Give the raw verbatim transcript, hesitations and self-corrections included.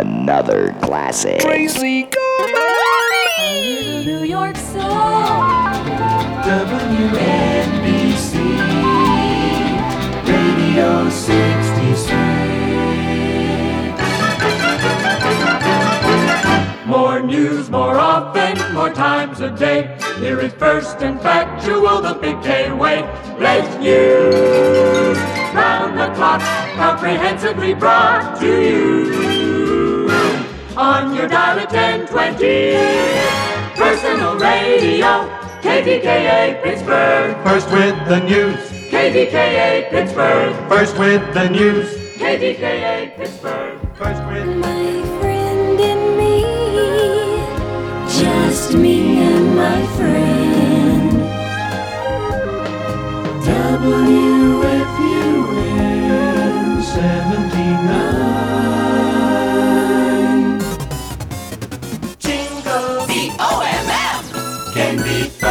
another classic. Crazy New York song. W N B C Radio sixty-six. More news, more often, more times a day. Here is first and factual, the big K-way. Latest news, round the clock, comprehensively brought to you. On your dial at ten twenty, personal radio, K D K A Pittsburgh. First with the news, K D K A Pittsburgh. first with the news, K D K A Pittsburgh. first with My friend and me, just me and my friend. W F U N seventy-nine. Jingle. B O M M Can be